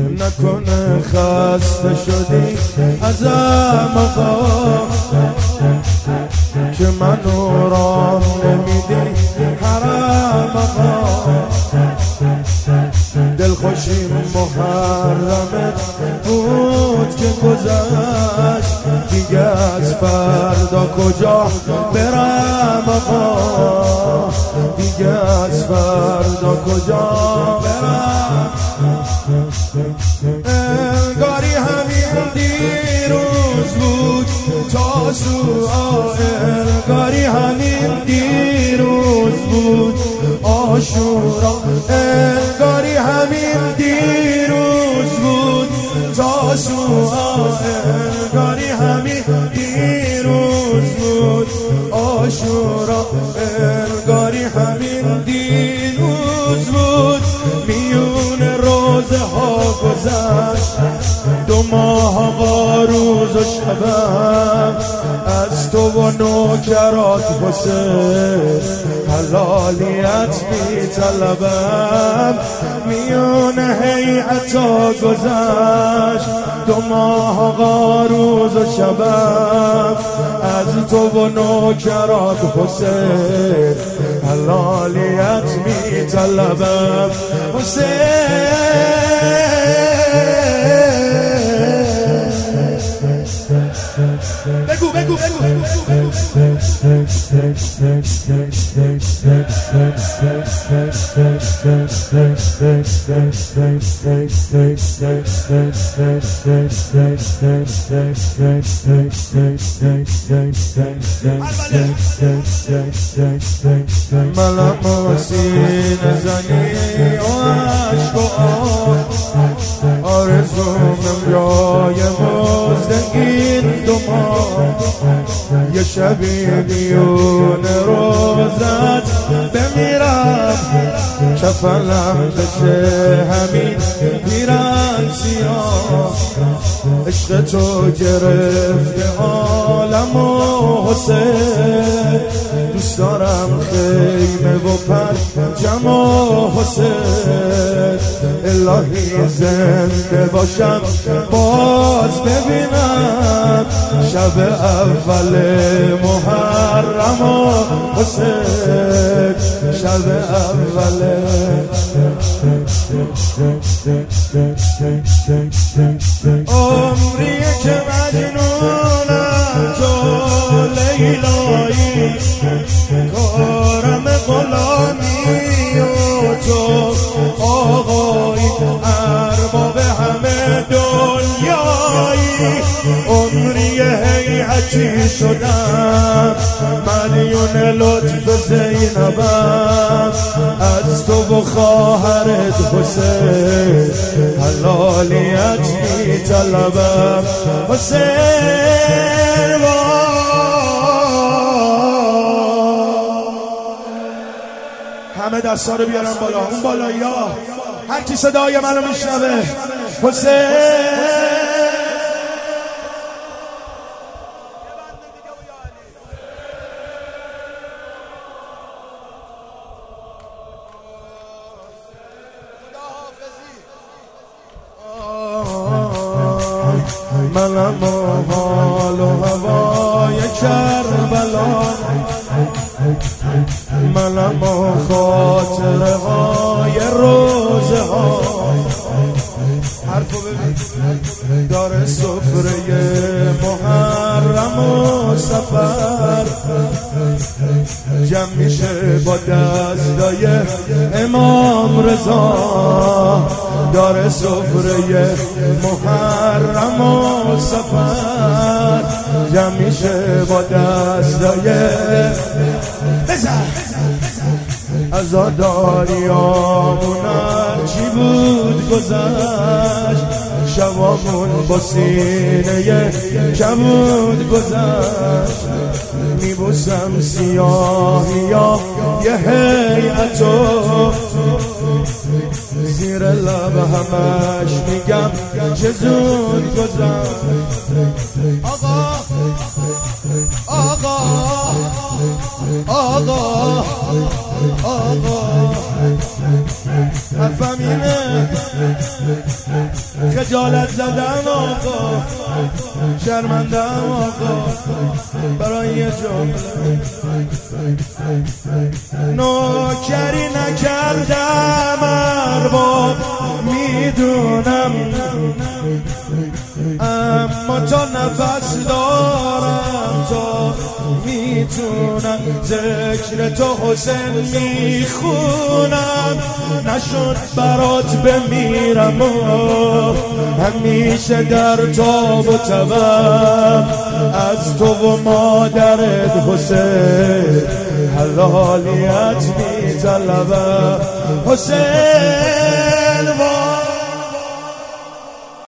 نکنه خسته شدی ازم آقا که منو راه نمیدی حرم آقا دلخوشی محرمت بود که گذشت دیگه از فردا کجا برم آقا دیگه از فردا کجا برم انگاری همین دیروز بود تاسوعا انگاری همین دیروز بود عاشورا انگاری همین دیروز بود تاسوعا انگاری همین دیروز بود عاشورا انگاری همین دیروز بود میون روزه ها گذشت 2 ماه آقا روز و شبم از تو و نوکرات حسین حلالیت می طلبم میون هیئتا گذشت 2 ماه آقا روز و شبم از تو و نوکرات حسین حلالیت می طلبم حسین بگو بگو بگو منم سینه زنی و عشق و آرزوم جای مزدگین 2 ماه یه شبی میون روزت بمیرم کفنم بشه همین پیرن سیاه عشق تو گرفته عالم و حسین دوست دارم خیمه و پنجم و حسین الهی زنده باشم باز ببینم شب اول محرم و حسین شب اول عمریه که مجنونم تو لیلایی کارم غلامی و تو آقایی ارباب همه دنیایی عمریه هیئتی شدم ملیون لطف زینبم از تو و خواهرت حسین حلالیت می طلبم حسین همه دستا رو بیارم بالا اون بالایی ها هر کی صدای منو میشنوه حسین منم و حال و هوای کربلا منم و خاطره های روزه ها حرفو ببین داره سفره محرم و سفر جمع میشه با دستای امام رضا داره سفره محرم و سفر جمع میشه با دستای عزاداری آمون چی بود گذشت شبامون با سینه کبود گذشت میبوسم سیاهی یا یه هیئتو زیر لب همش میگم چه زود گذشت آقا آقا آقا آقا حرفمینه خجالت زدم آقا، شرمندم آقا برای یه جمله. نوکری نکردم ارباب میدونم، اما تا نفس دارم تا میتونم ذکر تو حسین میخونم. نشد برات بمیرم و همیشه در تاب و توام از تو و مادرت حسین حلالیت میطلبم. حسین